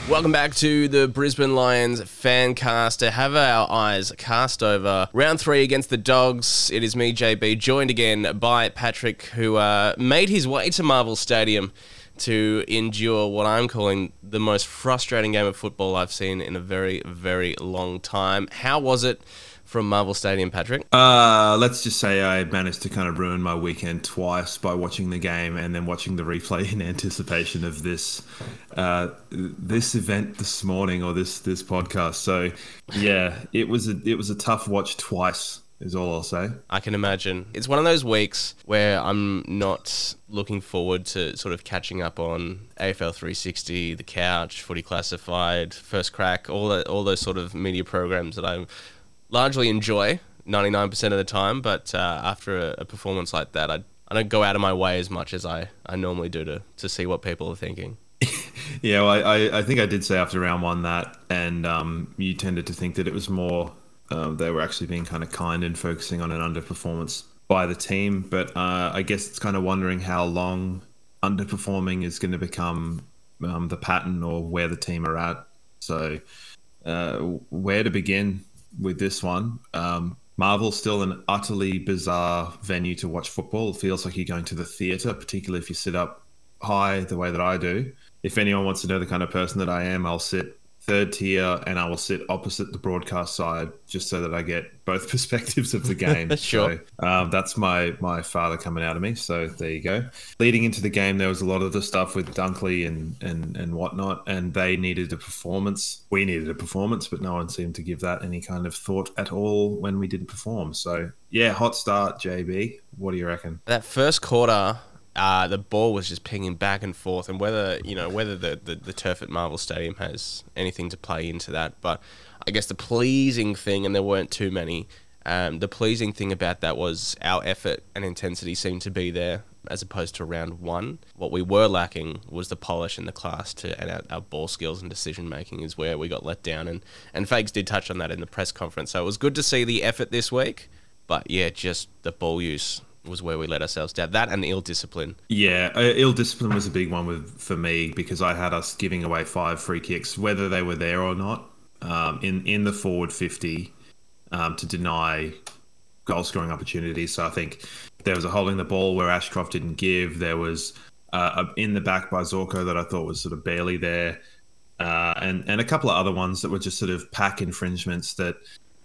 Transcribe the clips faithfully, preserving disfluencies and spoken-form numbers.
Welcome back to the Brisbane Lions Fancast. To have our eyes cast over round three against the Dogs, it is me, J B, joined again by Patrick, who uh, made his way to Marvel Stadium to endure what I'm calling the most frustrating game of football I've seen in a very, very long time. How was it from Marvel Stadium, Patrick? Uh, let's just say I managed to kind of ruin my weekend twice by watching the game and then watching the replay in anticipation of this uh, this event this morning or this this podcast. So yeah, it was a it was a tough watch twice, is all I'll say. I can imagine. It's one of those weeks where I'm not looking forward to sort of catching up on A F L three sixty, The Couch, Footy Classified, First Crack, all that, all those sort of media programs that I largely enjoy ninety-nine percent of the time. But uh, after a, a performance like that, I I don't go out of my way as much as I, I normally do to, to see what people are thinking. Yeah, well, I, I think I did say after round one that, and um, you tended to think that it was more Um, they were actually being kind of kind and focusing on an underperformance by the team. But uh, I guess it's kind of wondering how long underperforming is going to become um, the pattern or where the team are at. So uh, where to begin with this one? Um, Marvel's still an utterly bizarre venue to watch football. It feels like you're going to the theatre, particularly if you sit up high the way that I do. If anyone wants to know the kind of person that I am, I'll sit third tier and I will sit opposite the broadcast side just so that I get both perspectives of the game. Sure. So um, that's my my father coming out of me. So there you go. Leading into the game, there was a lot of the stuff with Dunkley and, and, and whatnot, and they needed a performance. We needed a performance, but no one seemed to give that any kind of thought at all when we didn't perform. So yeah, hot start, J B. What do you reckon? That first quarter, Uh, the ball was just pinging back and forth, and whether you know whether the, the, the turf at Marvel Stadium has anything to play into that, but I guess the pleasing thing, and there weren't too many, um, the pleasing thing about that was our effort and intensity seemed to be there as opposed to round one. What we were lacking was the polish and the class to, and our, our ball skills and decision making is where we got let down, and and Fags did touch on that in the press conference. So it was good to see the effort this week, but yeah, just the ball use was where we let ourselves down. That and ill discipline. Yeah, uh, ill discipline was a big one with for me because I had us giving away five free kicks, whether they were there or not, um, in in the forward fifty um, to deny goal scoring opportunities. So I think there was a holding the ball where Ashcroft didn't give. There was uh, a in the back by Zorko that I thought was sort of barely there, uh, and and a couple of other ones that were just sort of pack infringements that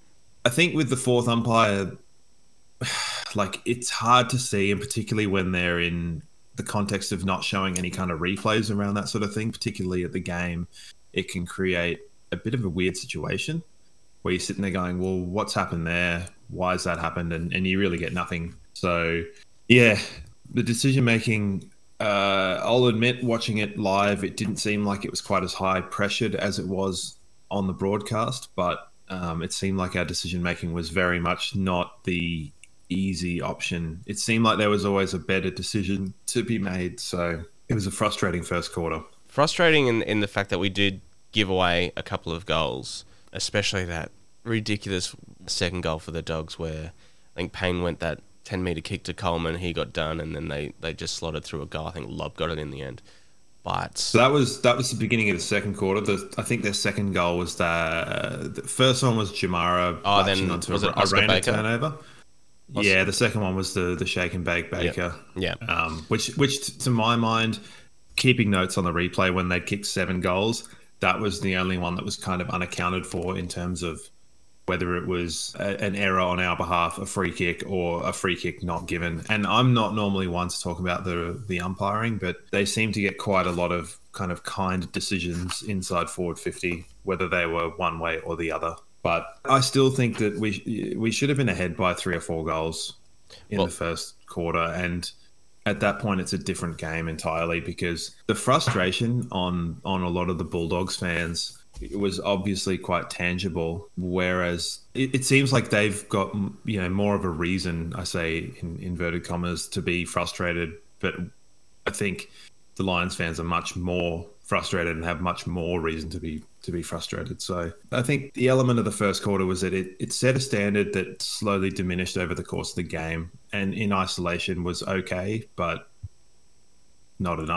I think with the fourth umpire, like it's hard to see, and particularly when they're in the context of not showing any kind of replays around that sort of thing, particularly at the game, it can create a bit of a weird situation where you're sitting there going, well, what's happened there? Why has that happened? And, and you really get nothing. So yeah, the decision making, uh, I'll admit watching it live, it didn't seem like it was quite as high pressured as it was on the broadcast, but um, it seemed like our decision making was very much not the easy option. It seemed like there was always a better decision to be made. So it was a frustrating first quarter. Frustrating in, in the fact that we did give away a couple of goals, especially that ridiculous second goal for the Dogs where I think Payne went that ten metre kick to Coleman, he got done, and then they, they just slotted through a goal. I think Lobb got it in the end. But so that was that was the beginning of the second quarter. The, I think their second goal was the, the first one was Jamara oh, then onto was a, it Oscar a random Baker? turnover. Oscar. Yeah, the second one was the the shake and bake Baker. Yeah, yeah. Um, which which to my mind, keeping notes on the replay when they'd kicked seven goals, that was the only one that was kind of unaccounted for in terms of whether it was a, an error on our behalf, a free kick, or a free kick not given. And I'm not normally one to talk about the the umpiring, but they seem to get quite a lot of kind of kind decisions inside forward fifty, whether they were one way or the other. But I still think that we we should have been ahead by three or four goals in well, the first quarter. And at that point, it's a different game entirely because the frustration on, on a lot of the Bulldogs fans, it was obviously quite tangible, whereas it, it seems like they've got, you know, more of a reason, I say in inverted commas, to be frustrated. But I think the Lions fans are much more frustrated and have much more reason to be to be frustrated. So I think the element of the first quarter was that it, it set a standard that slowly diminished over the course of the game, and in isolation was okay, but not enough.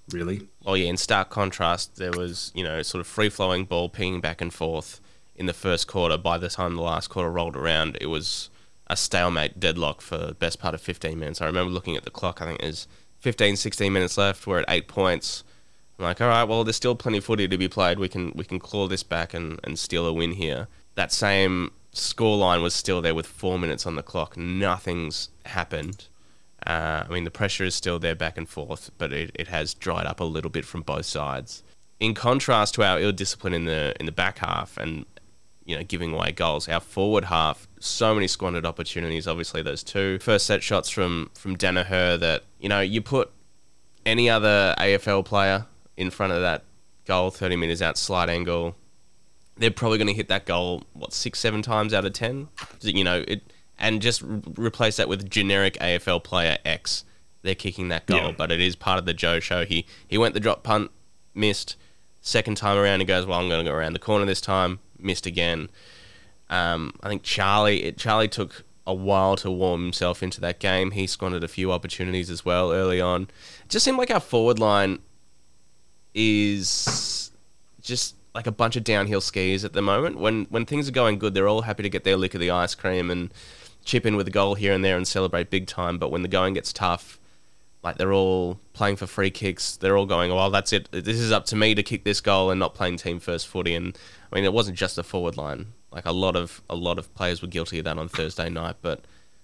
really. Well, yeah, in stark contrast, there was, you know, sort of free-flowing ball pinging back and forth in the first quarter. By the time the last quarter rolled around, it was a stalemate deadlock for the best part of fifteen minutes. I remember looking at the clock, I think there's fifteen, sixteen minutes left. We're at eight points. I'm like, all right, well, there's still plenty of footy to be played. We can we can claw this back and, and steal a win here. That same scoreline was still there with four minutes on the clock. Nothing's happened. Uh, I mean, the pressure is still there back and forth, but it, it has dried up a little bit from both sides. In contrast to our ill discipline in the in the back half and, you know, giving away goals, our forward half, so many squandered opportunities. Obviously, those two first set shots from from Danaher that, you know, you put any other A F L player in front of that goal, thirty metres out, slight angle, they're probably going to hit that goal, what, six, seven times out of ten? You know, it, and just re- replace that with generic A F L player X. They're kicking that goal, Yeah. but it is part of the Joe show. He he went the drop punt, missed. Second time around, he goes, well, I'm going to go around the corner this time, missed again. Um, I think Charlie, it, Charlie took a while to warm himself into that game. He squandered a few opportunities as well early on. It just seemed like our forward line is just like a bunch of downhill skis at the moment. When when things are going good, they're all happy to get their lick of the ice cream and chip in with a goal here and there and celebrate big time. But when the going gets tough, like they're all playing for free kicks. They're all going, well, that's it. This is up to me to kick this goal and not playing team first footy. And I mean, it wasn't just the forward line. Like a lot of a lot of players were guilty of that on Thursday night. But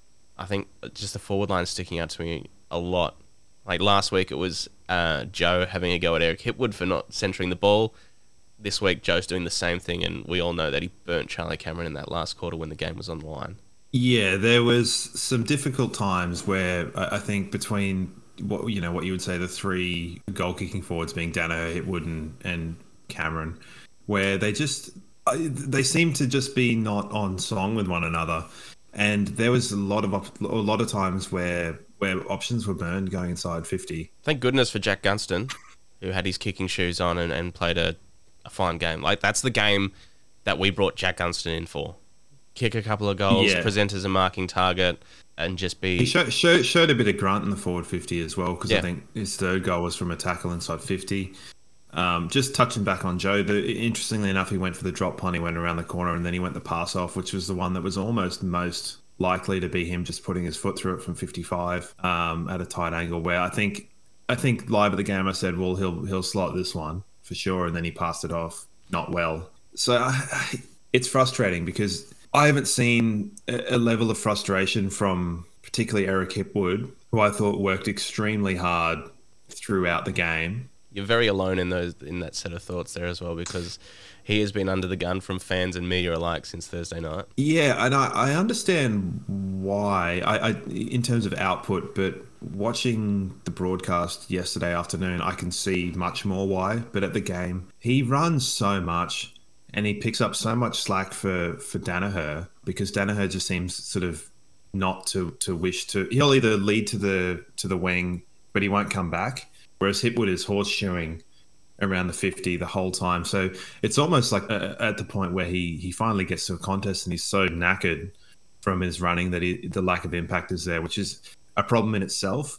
I think just the forward line sticking out to me a lot. Like last week, it was uh, Joe having a go at Eric Hipwood for not centering the ball. This week, Joe's doing the same thing, and we all know that he burnt Charlie Cameron in that last quarter when the game was on the line. Yeah, there was some difficult times where I I think between what you know what you would say the three goal kicking forwards being Danaher, Hipwood, and, and Cameron, where they just I- they seem to just be not on song with one another, and there was a lot of op- a lot of times where where options were burned going inside fifty. Thank goodness for Jack Gunston, who had his kicking shoes on and, and played a, a fine game. Like that's the game that we brought Jack Gunston in for. Kick a couple of goals, Yeah. present as a marking target, and just be... He showed, showed, showed a bit of grunt in the forward fifty as well, because Yeah. I think his third goal was from a tackle inside fifty. Um, just touching back on Joe, the, interestingly enough, he went for the drop punt, he went around the corner, and then he went the pass off, which was the one that was almost most likely to be him just putting his foot through it from fifty-five um, at a tight angle, where I think I think live at the game I said, well, he'll he'll slot this one for sure, and then he passed it off not well. So I, I, it's frustrating because I haven't seen a, a level of frustration from particularly Eric Hipwood, who I thought worked extremely hard throughout the game. You're very alone in those in that set of thoughts there as well, because he has been under the gun from fans and media alike since Thursday night. Yeah, and I, I understand why I, I in terms of output, but watching the broadcast yesterday afternoon, I can see much more why. But at the game, he runs so much and he picks up so much slack for, for Danaher, because Danaher just seems sort of not to, to wish to. He'll either lead to the to the wing, but he won't come back. Whereas Hipwood is horseshoeing around the fifty the whole time. So it's almost like uh, at the point where he, he finally gets to a contest and he's so knackered from his running that he, the lack of impact is there, which is a problem in itself.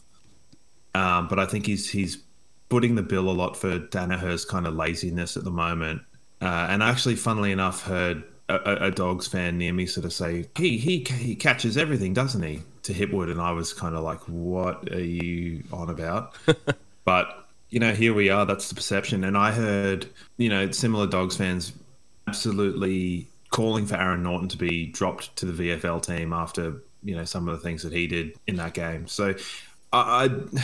Um, but I think he's he's footing the bill a lot for Danaher's kind of laziness at the moment. Uh, and I actually, funnily enough, heard a, a, a Dogs fan near me sort of say, he, he he catches everything, doesn't he, to Hipwood? And I was kind of like, what are you on about? But, you know, here we are. That's the perception. And I heard, you know, similar Dogs fans absolutely calling for Aaron Norton to be dropped to the V F L team after, you know, some of the things that he did in that game. So I, I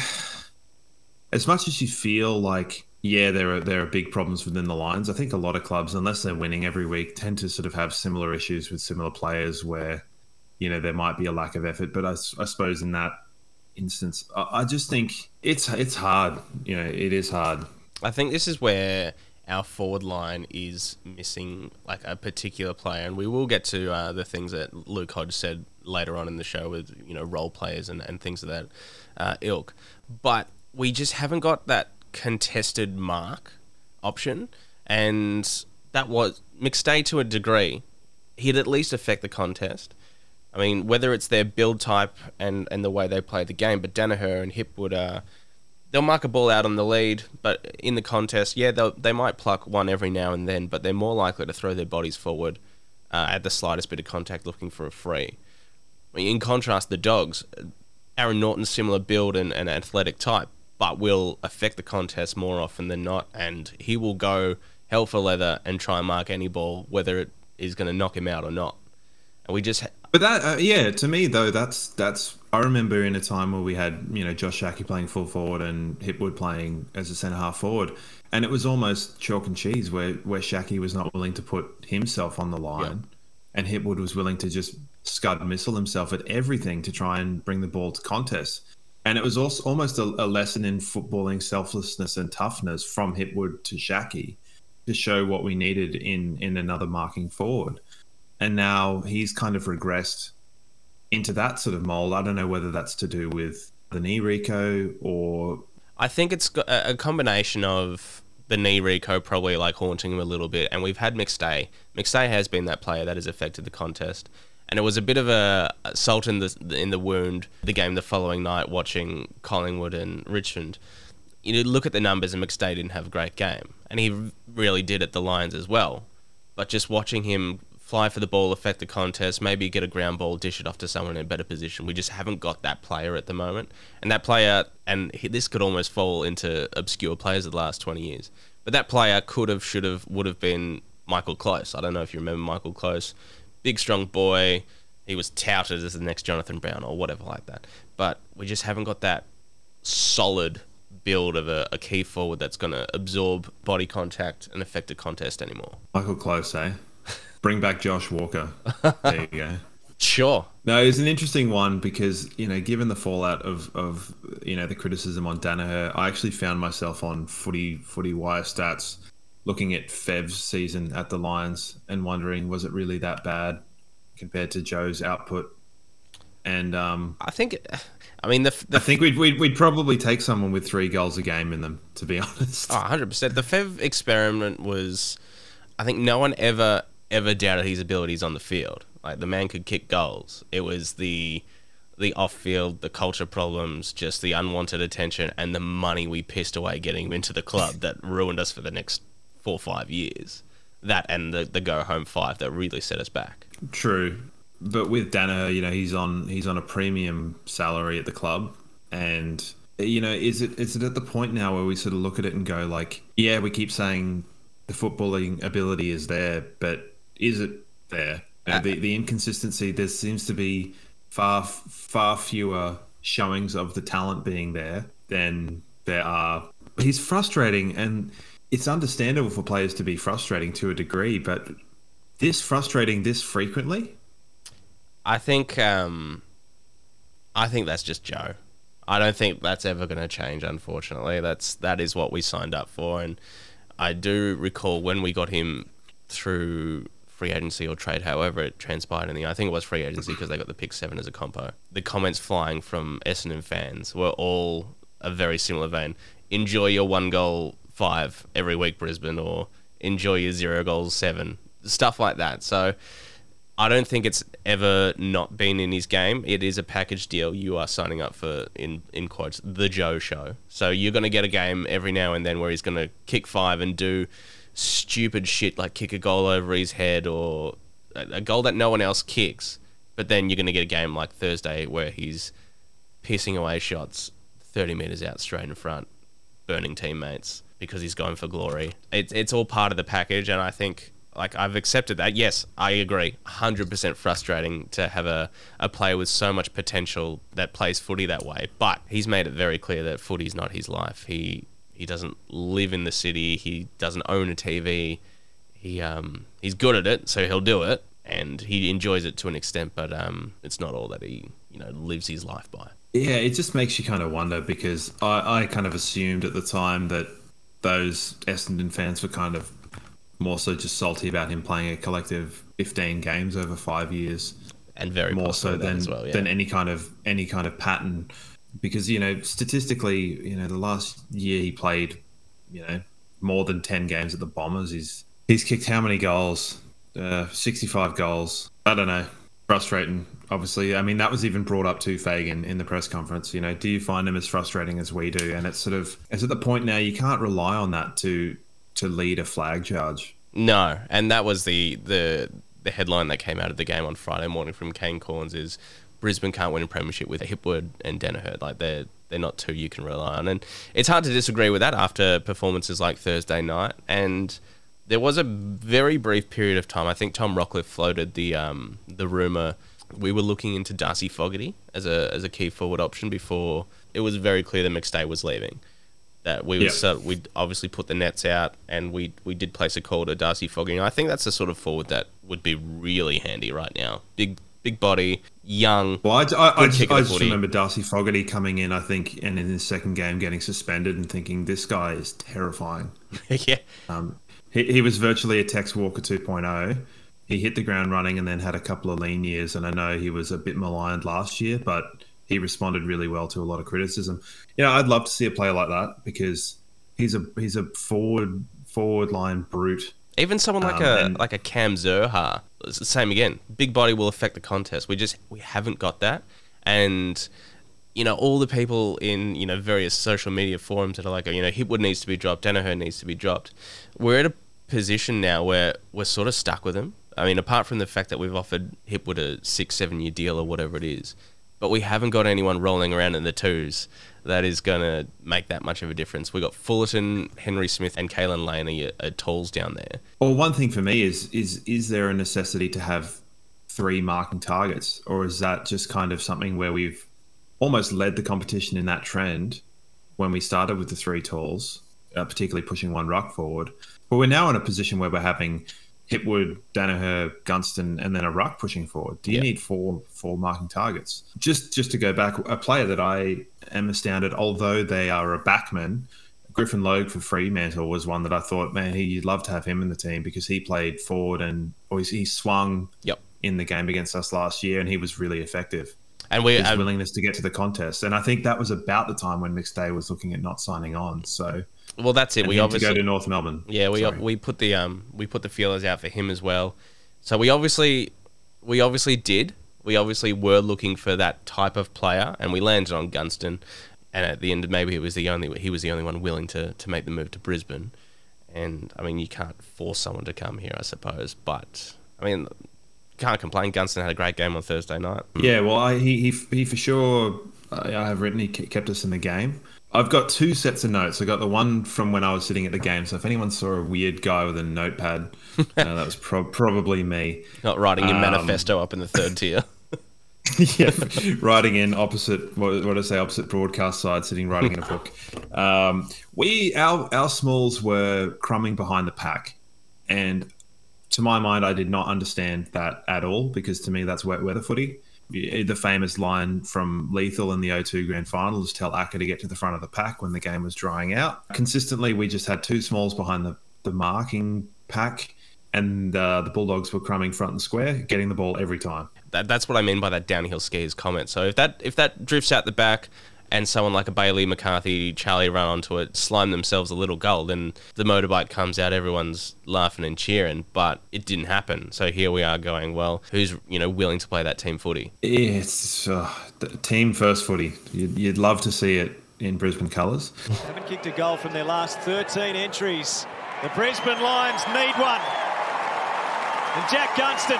as much as you feel like, yeah, there are there are big problems within the lines, I think a lot of clubs, unless they're winning every week, tend to sort of have similar issues with similar players where, you know, there might be a lack of effort. But I, I suppose in that instance, I, I just think it's it's hard. You know, it is hard. I think this is where our forward line is missing like a particular player, and we will get to uh, the things that Luke Hodge said later on in the show with, you know, role players and, and things of that uh, ilk. But we just haven't got that contested mark option, and that was McStay to a degree. He'd at least affect the contest. I mean, whether it's their build type and, and the way they play the game, but Danaher and Hipwood are they'll mark a ball out on the lead, but in the contest, yeah, they they might pluck one every now and then, but they're more likely to throw their bodies forward uh, at the slightest bit of contact looking for a free. In contrast, the Dogs, Aaron Norton's similar build and, and athletic type, but will affect the contest more often than not, and he will go hell for leather and try and mark any ball, whether it is going to knock him out or not. And we just... Ha- But that, uh, yeah, to me though, that's that's. I remember in a time where we had, you know, Josh Shackey playing full forward and Hipwood playing as a centre half forward, and it was almost chalk and cheese where where Shackey was not willing to put himself on the line, yeah. and Hipwood was willing to just scud missile himself at everything to try and bring the ball to contest. And it was also almost a, a lesson in footballing selflessness and toughness from Hipwood to Shackey to show what we needed in in another marking forward. And now he's kind of regressed into that sort of mold. I don't know whether that's to do with the knee Rico or... I think it's a combination of the knee Rico probably like haunting him a little bit. And we've had McStay. McStay has been that player that has affected the contest. And it was a bit of a salt in the in the wound, the game the following night, watching Collingwood and Richmond. You look at the numbers and McStay didn't have a great game. And he really did at the Lions as well. But just watching him fly for the ball, affect the contest, maybe get a ground ball, dish it off to someone in a better position. We just haven't got that player at the moment. And that player, and this could almost fall into obscure players of the last twenty years, but that player could have, should have, would have been Michael Close. I don't know if you remember Michael Close. Big, strong boy. He was touted as the next Jonathan Brown or whatever like that. But we just haven't got that solid build of a, a key forward that's going to absorb body contact and affect a contest anymore. Michael Close, eh? Bring back Josh Walker. There you go. Sure. No, it's an interesting one because, you know, given the fallout of, of you know, the criticism on Danaher, I actually found myself on Footy Footy Wire Stats looking at Fev's season at the Lions and wondering, was it really that bad compared to Joe's output? And um, I think, I mean, the, the I think we'd, we'd we'd probably take someone with three goals a game in them, to be honest. Oh, one hundred percent. The Fev experiment was, I think no one ever... ever doubted his abilities on the field. Like, the man could kick goals. It was the the off-field, the culture problems, just the unwanted attention and the money we pissed away getting him into the club that ruined us for the next four or five years. That and the, the go-home five that really set us back. True. But with Danaher, you know, he's on he's on a premium salary at the club. And, you know, is it is it at the point now where we sort of look at it and go like, yeah, we keep saying the footballing ability is there, but is it there? Uh, the the inconsistency, there seems to be far far fewer showings of the talent being there than there are. He's frustrating, and it's understandable for players to be frustrating to a degree, but this frustrating this frequently? I think um, I think that's just Joe. I don't think that's ever going to change, unfortunately. That's that is what we signed up for, and I do recall when we got him through free agency or trade, however it transpired in the, I think it was free agency because they got the pick seven as a compo. The comments flying from Essendon fans were all a very similar vein. Enjoy your one goal five every week, Brisbane, or enjoy your zero goals seven, stuff like that. So I don't think it's ever not been in his game. It is a package deal. You are signing up for, in in quotes, the Joe show. So you're going to get a game every now and then where he's going to kick five and do stupid shit like kick a goal over his head or a goal that no one else kicks, but then you're going to get a game like Thursday where he's pissing away shots thirty metres out straight in front, burning teammates because he's going for glory. It's it's all part of the package, and I think like I've accepted that. Yes, I agree. one hundred percent frustrating to have a, a player with so much potential that plays footy that way, but he's made it very clear that footy's not his life. He He doesn't live in the city. He doesn't own a T V. He um he's good at it, so he'll do it, and he enjoys it to an extent. But um, it's not all that he you know lives his life by. Yeah, it just makes you kind of wonder because I, I kind of assumed at the time that those Essendon fans were kind of more so just salty about him playing a collective fifteen games over five years, and very more so than as well, yeah. than any kind of any kind of pattern. Because, you know, statistically, you know, the last year he played, you know, more than ten games at the Bombers. He's he's kicked how many goals? Uh, sixty-five goals. I don't know. Frustrating, obviously. I mean, that was even brought up to Fagan in the press conference. You know, do you find him as frustrating as we do? And it's sort of, it's at the point now you can't rely on that to to lead a flag charge. No, and that was the the the headline that came out of the game on Friday morning from Kane Corns is Brisbane can't win a premiership with Hipwood and Danaher. Like they're they're not two you can rely on, and it's hard to disagree with that after performances like Thursday night. And there was a very brief period of time. I think Tom Rockcliffe floated the um, the rumor we were looking into Darcy Fogarty as a as a key forward option before it was very clear that McStay was leaving. That we yep. would we'd obviously put the nets out, and we we did place a call to Darcy Fogarty. And I think that's the sort of forward that would be really handy right now. Big big body, young. Well, I, I, I just, I just footy. remember Darcy Fogarty coming in, I think, and in his second game getting suspended, and thinking this guy is terrifying. yeah. Um, he he was virtually a Tex Walker two point oh. He hit the ground running and then had a couple of lean years, and I know he was a bit maligned last year, but he responded really well to a lot of criticism. You know, I'd love to see a player like that because he's a he's a forward forward line brute. Even someone like um, a and, like a Cam Zurhaar, it's the same again. Big body will affect the contest. We just we haven't got that, and you know all the people in you know various social media forums that are like, you know, Hipwood needs to be dropped, Danaher needs to be dropped. We're at a position now where we're sort of stuck with him. I mean, apart from the fact that we've offered Hipwood a six seven year deal or whatever it is. But we haven't got anyone rolling around in the twos that is going to make that much of a difference. We've got Fullerton, Henry Smith, and Kalen Lane are, are tools down there. Well, one thing for me is, is is there a necessity to have three marking targets? Or is that just kind of something where we've almost led the competition in that trend when we started with the three tools, uh, particularly pushing one ruck forward? But we're now in a position where we're having Hipwood, Danaher, Gunston, and then a ruck pushing forward. Do you yep. need four four marking targets? Just just to go back, a player that I am astounded, although they are a backman, Griffin Logue for Fremantle was one that I thought, man, he, you'd love to have him in the team because he played forward and or he swung yep. in the game against us last year, and he was really effective. And we his um, willingness to get to the contest, and I think that was about the time when McStay was looking at not signing on. So. Well, that's it. And we obviously to go to North Melbourne. Yeah, we Sorry. we put the um we put the feelers out for him as well. So we obviously we obviously did. We obviously were looking for that type of player, and we landed on Gunston. And at the end, maybe it was the only he was the only one willing to, to make the move to Brisbane. And I mean, you can't force someone to come here, I suppose. But I mean, can't complain. Gunston had a great game on Thursday night. Yeah, well, I, he he he for sure. I have written he kept us in the game. I've got two sets of notes. I got the one from when I was sitting at the game. So if anyone saw a weird guy with a notepad, uh, that was pro- probably me. Not writing your um, manifesto up in the third tier. yeah, writing in opposite, what, what did I say, opposite broadcast side, sitting writing in a book. Um, we, our, our smalls were crumbing behind the pack. And to my mind, I did not understand that at all because to me, that's wet weather footy. The famous line from Lethal in the O two Grand Final is tell Acker to get to the front of the pack when the game was drying out. Consistently, we just had two smalls behind the, the marking pack, and uh, the Bulldogs were crumbing front and square, getting the ball every time. That, that's what I mean by that downhill skiers comment. So if that if that drifts out the back and someone like a Bailey, McCarthy, Charlie run onto it, slime themselves a little goal, then the motorbike comes out, everyone's laughing and cheering, but it didn't happen. So here we are going, well, who's you know willing to play that team footy? Yeah, it's uh, team first footy. You'd, you'd love to see it in Brisbane colours. Haven't kicked a goal from their last thirteen entries. The Brisbane Lions need one. And Jack Gunston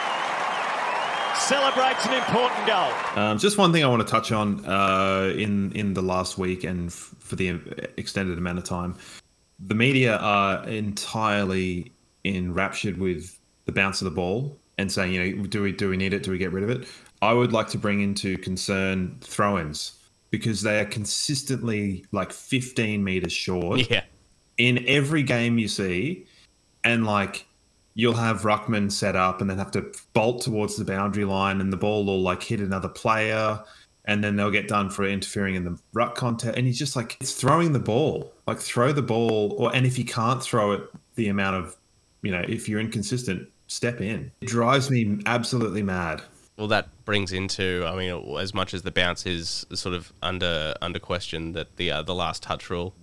celebrates an important goal. Um, just one thing I want to touch on uh, in in the last week and f- for the extended amount of time, the media are entirely enraptured with the bounce of the ball and saying, you know, do we do we need it? Do we get rid of it? I would like to bring into concern throw-ins because they are consistently like fifteen meters short. Yeah. In every game you see, and like. You'll have Ruckman set up and then have to bolt towards the boundary line and the ball will like hit another player and then they'll get done for interfering in the ruck contest. And he's just like, it's throwing the ball, like throw the ball. Or, and if you can't throw it, the amount of, you know, if you're inconsistent, step in. It drives me absolutely mad. Well, that brings into, I mean, as much as the bounce is sort of under under question, that the uh, the last touch rule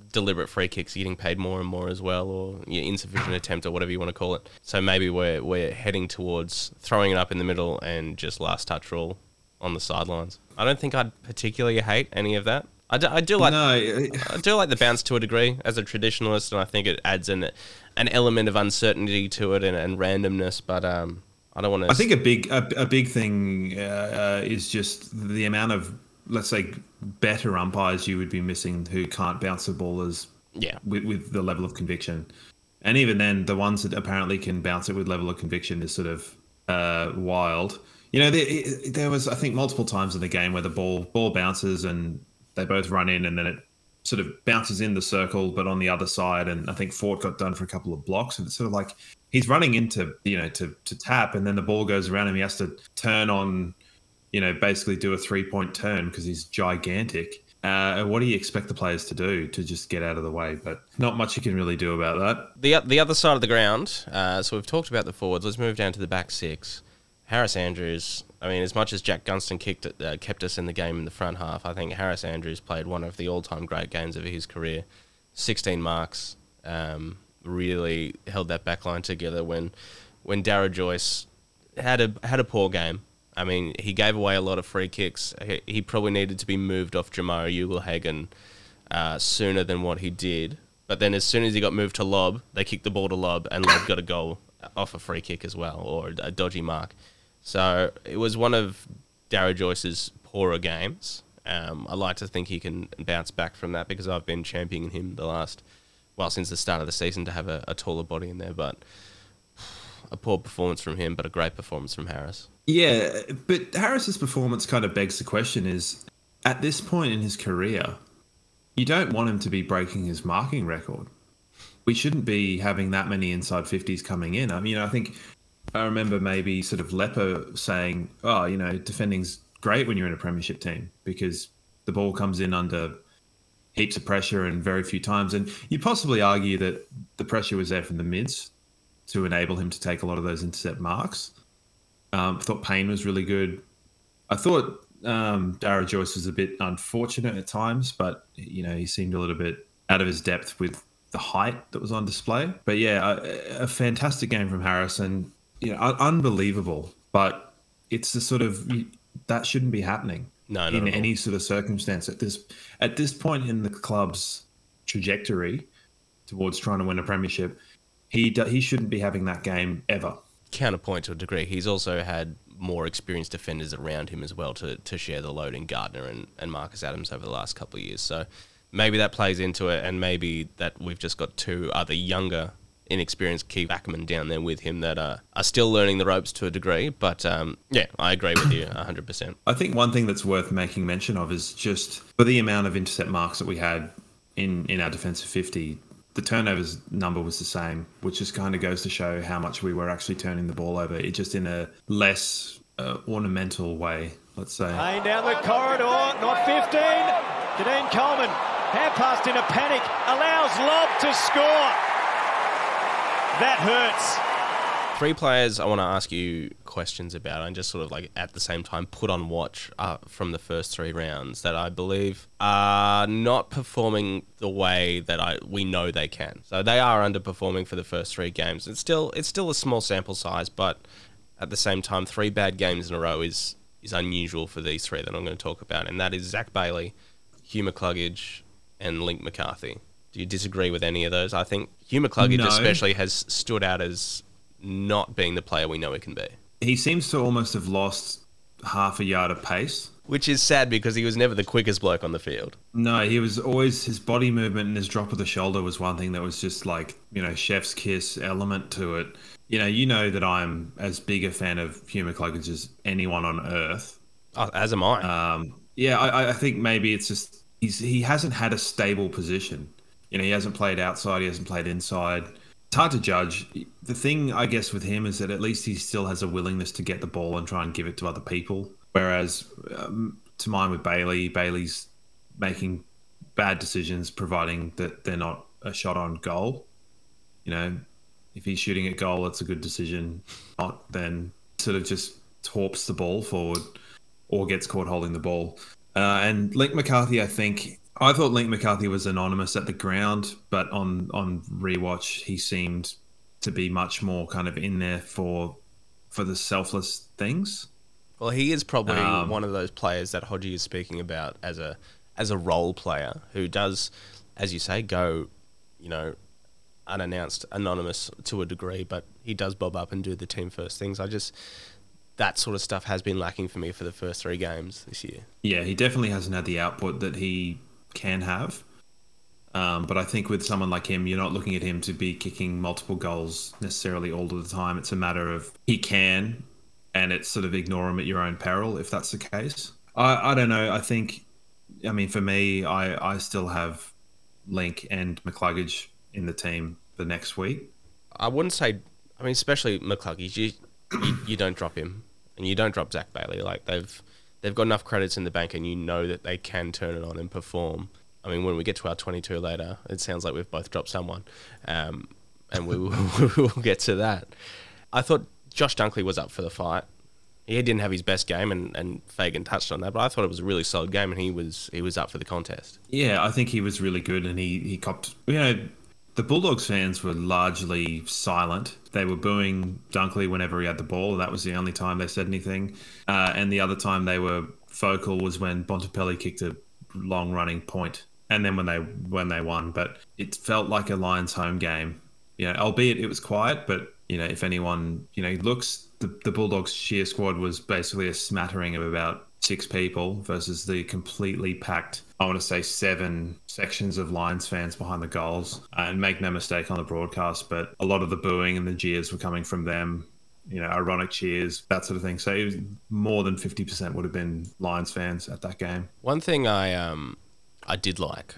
deliberate free kicks are getting paid more and more as well, or yeah, insufficient attempt or whatever you want to call it. So maybe we're we're heading towards throwing it up in the middle and just last touch rule on the sidelines. I don't think I'd particularly hate any of that. I do, I do like No, I do like the bounce to a degree as a traditionalist, and I think it adds an an element of uncertainty to it and, and randomness. But um, I don't want to. I think a big a, a big thing uh, uh, is just the amount of, let's say, better umpires you would be missing who can't bounce the ball as yeah with, with the level of conviction. And even then, the ones that apparently can bounce it with level of conviction is sort of uh, wild. You know, there, there was, I think, multiple times in the game where the ball ball bounces and they both run in, and then it sort of bounces in the circle, but on the other side. And I think Fort got done for a couple of blocks. And it's sort of like he's running into, you know, to, to tap, and then the ball goes around him. He has to turn on, you know, basically do a three-point turn because he's gigantic. Uh, what do you expect the players to do to just get out of the way? But not much you can really do about that. The the other side of the ground, uh, so we've talked about the forwards. Let's move down to the back six. Harris Andrews, I mean, as much as Jack Gunston kicked it, uh, kept us in the game in the front half, I think Harris Andrews played one of the all-time great games of his career. sixteen marks, um, really held that back line together when when Darragh Joyce had a had a poor game. I mean, he gave away a lot of free kicks. He, he probably needed to be moved off Jamarra Ugle-Hagan uh, sooner than what he did. But then as soon as he got moved to lob, they kicked the ball to lob, and Lob got a goal off a free kick as well, or a dodgy mark. So it was one of Darragh Joyce's poorer games. Um, I like to think he can bounce back from that because I've been championing him the last, well, since the start of the season to have a, a taller body in there. But a poor performance from him, but a great performance from Harris. Yeah, but Harris's performance kind of begs the question is, at this point in his career, you don't want him to be breaking his marking record. We shouldn't be having that many inside fifties coming in. I mean, I think I remember maybe sort of Lepper saying, oh, you know, defending's great when you're in a premiership team because the ball comes in under heaps of pressure and very few times. And you'd possibly argue that the pressure was there from the mids to enable him to take a lot of those intercept marks. Um, I thought Payne was really good. I thought um, Darragh Joyce was a bit unfortunate at times, but, you know, he seemed a little bit out of his depth with the height that was on display. But, yeah, a, a fantastic game from Harris and, you know, un- unbelievable. But it's the sort of, that shouldn't be happening no, in not any sort of circumstance. At this, at this point in the club's trajectory towards trying to win a premiership, he do, he shouldn't be having that game ever. Counterpoint to a degree, he's also had more experienced defenders around him as well to, to share the load in Gardner and, and Marcus Adams over the last couple of years. So maybe that plays into it, and maybe that we've just got two other younger, inexperienced key backmen down there with him that are, are still learning the ropes to a degree. But um, yeah, I agree with you one hundred percent. I think one thing that's worth making mention of is just for the amount of intercept marks that we had in, in our defensive fifty, the turnovers number was the same, which just kind of goes to show how much we were actually turning the ball over. It just in a less uh, ornamental way, let's say. Payne down the corridor, not fifteen. Kadeen Coleman, hand passed in a panic, allows Lob to score. That hurts. Three players I want to ask you questions about and just sort of like at the same time put on watch uh, from the first three rounds that I believe are not performing the way that I we know they can. So they are underperforming for the first three games. It's still it's still a small sample size, but at the same time, three bad games in a row is is unusual for these three that I'm going to talk about, and that is Zach Bailey, Hugh McCluggage, and Link McCarthy. Do you disagree with any of those? I think Hugh McCluggage No. especially has stood out as not being the player we know he can be. He seems to almost have lost half a yard of pace. Which is sad because he was never the quickest bloke on the field. No, he was always, his body movement and his drop of the shoulder was one thing that was just like, you know, chef's kiss element to it. You know, you know that I'm as big a fan of Hugh McCluggage as anyone on earth. Oh, as am I. Um, yeah, I, I think maybe it's just, he's he hasn't had a stable position. You know, he hasn't played outside, he hasn't played inside. It's hard to judge. The thing, I guess, with him is that at least he still has a willingness to get the ball and try and give it to other people. Whereas, um, to mine with Bailey, Bailey's making bad decisions, providing that they're not a shot on goal. You know, if he's shooting at goal, it's a good decision. Not, then sort of just torps the ball forward or gets caught holding the ball. Uh, and Link McCarthy, I think, I thought Link McCarthy was anonymous at the ground, but on on rewatch, he seemed to be much more kind of in there for for the selfless things. Well, he is probably Um, one of those players that Hodgie is speaking about as a as a role player who does, as you say, go, you know, unannounced, anonymous to a degree, but he does bob up and do the team first things. I just, that sort of stuff has been lacking for me for the first three games this year. Yeah, he definitely hasn't had the output that he can have. Um, but I think with someone like him, you're not looking at him to be kicking multiple goals necessarily all of the time. It's a matter of he can, and it's sort of ignore him at your own peril if that's the case. I, I don't know. I think, I mean, for me, I, I still have Link and McCluggage in the team the next week. I wouldn't say, I mean, especially McCluggage, you, you, you don't drop him, and you don't drop Zach Bailey. Like, they've they've got enough credits in the bank, and you know that they can turn it on and perform. I mean, when we get to our twenty-two later, it sounds like we've both dropped someone, um, and we will we'll get to that. I thought Josh Dunkley was up for the fight. He didn't have his best game, and, and Fagan touched on that, but I thought it was a really solid game, and he was he was up for the contest. Yeah, I think he was really good, and he, he copped... You know, the Bulldogs fans were largely silent. They were booing Dunkley whenever he had the ball. That was the only time they said anything. Uh, and the other time they were vocal was when Bontempelli kicked a long-running point, and then when they when they won. But it felt like a Lions home game. You know, albeit it was quiet, but, you know, if anyone, you know, looks... The, the Bulldogs cheer squad was basically a smattering of about six people versus the completely packed, I want to say seven sections of Lions fans behind the goals. Uh, and make no mistake on the broadcast, but a lot of the booing and the jeers were coming from them, you know, ironic cheers, that sort of thing. So it was more than fifty percent would have been Lions fans at that game. One thing I um I did like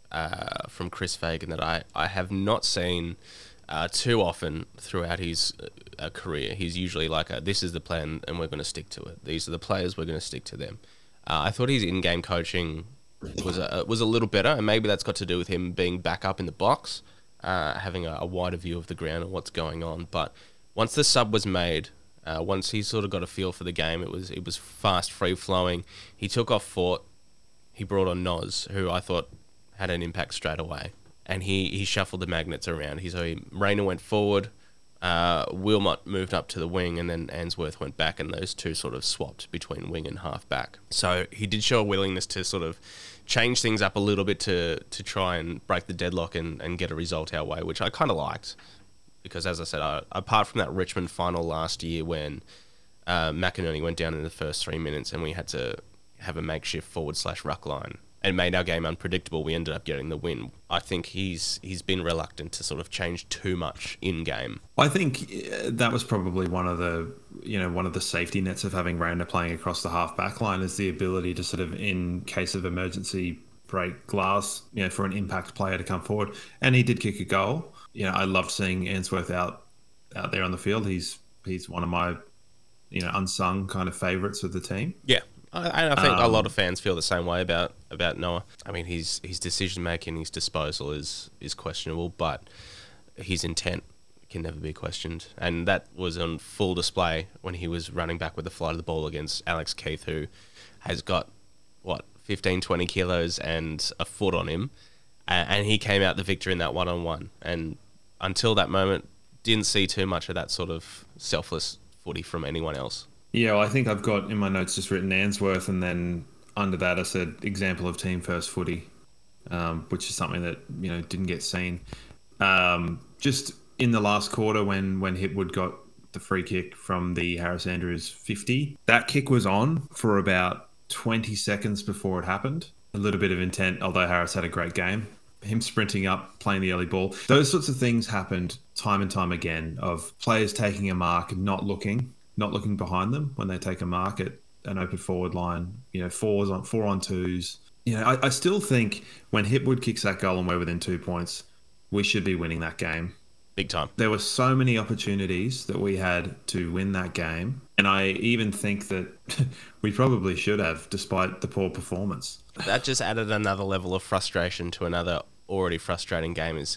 uh, from Chris Fagan that I, I have not seen uh, too often throughout his uh, career. He's usually like, a, this is the plan and we're going to stick to it. These are the players, we're going to stick to them. Uh, I thought his in-game coaching was a, was a little better, and maybe that's got to do with him being back up in the box, uh, having a, a wider view of the ground and what's going on. But once the sub was made, uh, once he sort of got a feel for the game, it was it was fast, free-flowing. He took off Fort. He brought on Noz, who I thought had an impact straight away. And he, he shuffled the magnets around. He, so he, Rayner went forward, uh, Wilmot moved up to the wing, and then Answorth went back, and those two sort of swapped between wing and half back. So he did show a willingness to sort of change things up a little bit to to try and break the deadlock and, and get a result our way, which I kind of liked. Because, as I said, I, apart from that Richmond final last year when uh, McInerney went down in the first three minutes and we had to have a makeshift forward slash ruck line and made our game unpredictable, we ended up getting the win. I think he's he's been reluctant to sort of change too much in game. I think that was probably one of the you know one of the safety nets of having Rayner playing across the half back line, is the ability to sort of, in case of emergency, break glass, you know, for an impact player to come forward. And he did kick a goal. You know, I loved seeing Answorth out out there on the field. He's he's one of my you know unsung kind of favourites of the team. Yeah. I, I think Um, a lot of fans feel the same way about, about Noah. I mean, his his decision making, his disposal is is questionable, but his intent can never be questioned. And that was on full display when he was running back with the flight of the ball against Alex Keith, who has got, what, fifteen, twenty kilos and a foot on him. And he came out the victor in that one-on-one. And until that moment, didn't see too much of that sort of selfless footy from anyone else. Yeah, well, I think I've got in my notes just written Answorth, and then under that I said example of team first footy, um, which is something that you know didn't get seen. Um, just in the last quarter, when when Hipwood got the free kick from the Harris Andrews fifty, that kick was on for about twenty seconds before it happened. A little bit of intent, although Harris had a great game. Him sprinting up, playing the early ball. Those sorts of things happened time and time again, of players taking a mark and not looking. not looking behind them when they take a mark at an open forward line, you know, fours on four on twos. You know, I, I still think when Hipwood kicks that goal and we're within two points, we should be winning that game. Big time. There were so many opportunities that we had to win that game. And I even think that we probably should have, despite the poor performance. That just added another level of frustration to another already frustrating game. Is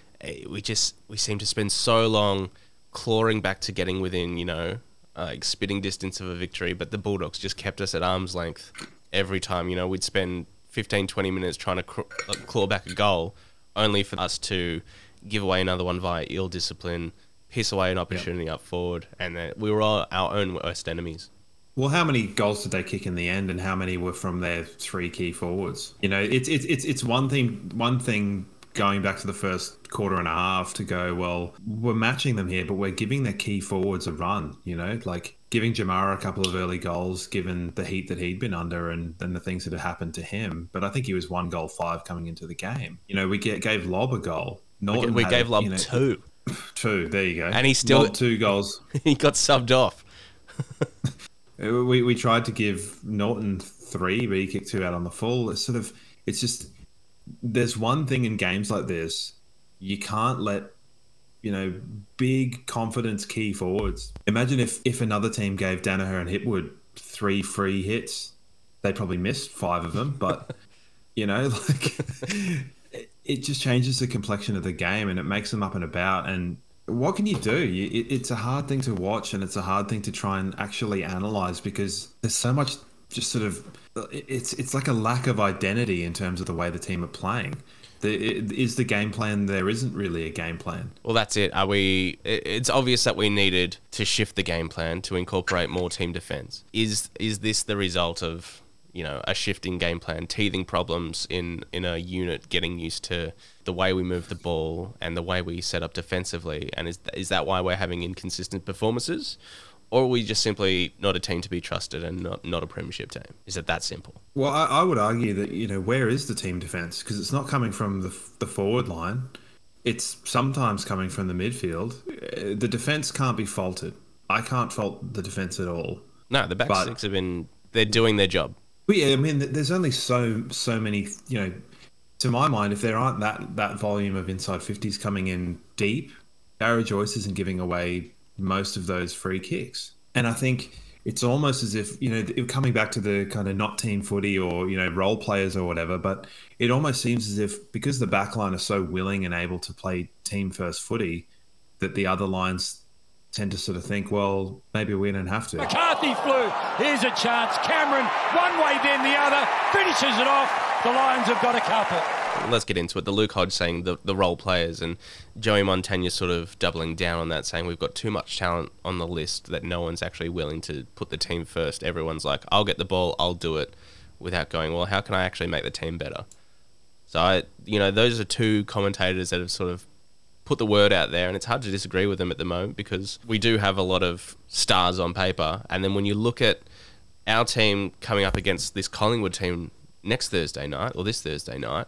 we just, we seem to spend so long clawing back to getting within, you know, Uh, spitting distance of a victory, but the Bulldogs just kept us at arm's length every time. You know, we'd spend fifteen, twenty minutes trying to cr- claw back a goal, only for us to give away another one via ill discipline, piss away an opportunity yep. up forward, and then we were all our own worst enemies. Well, how many goals did they kick in the end, and how many were from their three key forwards? You know, it's it's it's it's one thing one thing going back to the first quarter and a half to go, well, we're matching them here, but we're giving their key forwards a run. You know, like giving Jamara a couple of early goals, given the heat that he'd been under and, and the things that had happened to him. But I think he was one goal five coming into the game. You know, we get, gave Lob a goal. Norton we had, gave Lob you know, two. Two, there you go. And he still... Lob two goals. He got subbed off. we we tried to give Norton three, but he kicked two out on the full. It's sort of... It's just... There's one thing in games like this, you can't let, you know, big confidence key forwards. Imagine if, if another team gave Danaher and Hipwood three free hits. They probably missed five of them, but, you know, like... It just changes the complexion of the game and it makes them up and about. And what can you do? You, it, it's a hard thing to watch and it's a hard thing to try and actually analyze because there's so much just sort of... It's it's like a lack of identity in terms of the way the team are playing. The, it, is the game plan... There isn't really a game plan. Well, that's it. Are we? It's obvious that we needed to shift the game plan to incorporate more team defense. Is is this the result of... you know, a shifting game plan, teething problems in, in a unit, getting used to the way we move the ball and the way we set up defensively? And is is that why we're having inconsistent performances? Or are we just simply not a team to be trusted and not, not a premiership team? Is it that simple? Well, I, I would argue that, you know, where is the team defence? Because it's not coming from the, the forward line. It's sometimes coming from the midfield. The defence can't be faulted. I can't fault the defence at all. No, the back but, six have been... They're doing their job. But yeah, I mean, there's only so so many, you know, to my mind, if there aren't that, that volume of inside fifties coming in deep, Barry Joyce isn't giving away most of those free kicks. And I think it's almost as if, you know, coming back to the kind of not team footy or, you know, role players or whatever, but it almost seems as if because the back line are so willing and able to play team first footy, that the other lines tend to sort of think, well, maybe we don't have to. McCarthy flew. Here's a chance. Cameron, one way, then the other, finishes it off. The Lions have got a couple. Let's get into it. The Luke Hodge saying the, the role players and Joey Montagna sort of doubling down on that, saying we've got too much talent on the list that no one's actually willing to put the team first. Everyone's like, I'll get the ball, I'll do it, without going, well, how can I actually make the team better? So, I, you know, those are two commentators that have sort of put the word out there, and it's hard to disagree with them at the moment because we do have a lot of stars on paper. And then when you look at our team coming up against this Collingwood team next Thursday night, or this Thursday night,